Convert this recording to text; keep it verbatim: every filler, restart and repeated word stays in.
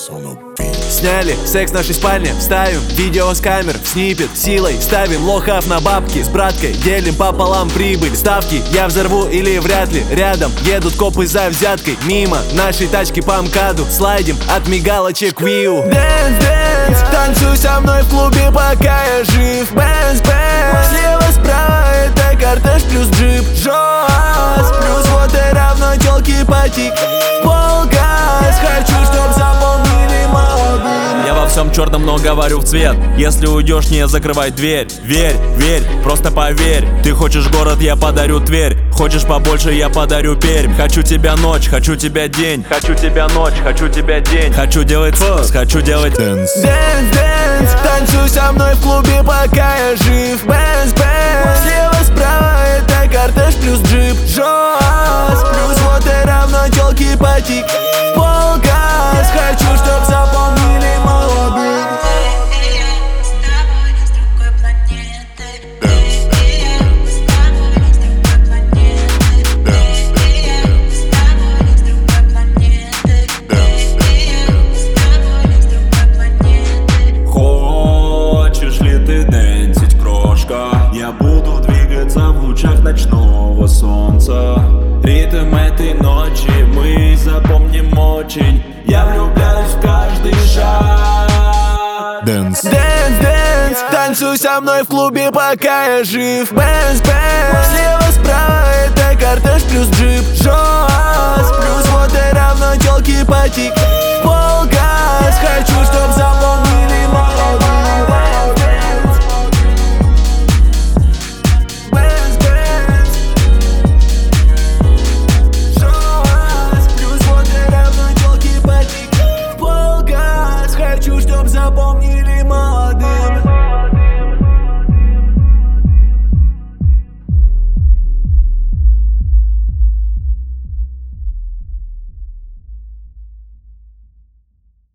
Сняли секс в нашей спальне, вставим видео с камер в снипет, силой ставим лохов на бабки. С браткой делим пополам прибыль. Ставки я взорву или вряд ли. Рядом едут копы за взяткой. Мимо нашей тачки по МКАДу слайдим от мигалочек Виу. Дэнс, дэнс, танцуй со мной в клубе, пока я жив. Бэнс, бэнс, слева, справа это кортеж плюс джип. Жос, плюс вот и равно тёлки потик. Полгаз, хочу, чтоб запомнили молодым. Я во всем черном, но говорю в цвет. Если уйдешь, не закрывай дверь. Верь, верь, просто поверь. Ты хочешь город, я подарю Тверь. Хочешь побольше, я подарю Пермь. Хочу тебя ночь, хочу тебя день. Хочу тебя ночь, хочу тебя день. Хочу делать фокс, хочу делать дэнс. Дэнс, дэнс, танцуй со мной в клубе, пока я жив. Бэнс, бэнс, слева, справа это кортеж плюс джип. Жос, плюс вот и равно тёлки потик. Полгаз, хочу, чтоб запомнили молодым. Хочешь ли ты дэнсить, крошка? Я буду двигаться в лучах ночного солнца. Ритм этой ночи мы запомним очень. Я влюбляюсь в каждый шаг. Дэнс, дэнс, дэнс, танцуй со мной в клубе, пока я жив. Бэнс, бэнс, слева, справа это кортеж плюс джип. Жос, плюс вот и равно тёлки потик. Полгаз, хочу, чтоб запомнили молодым. Бэнс, бэнс, жос, плюс вот и равно тёлки потик. Полгаз, хочу, чтоб запомнили.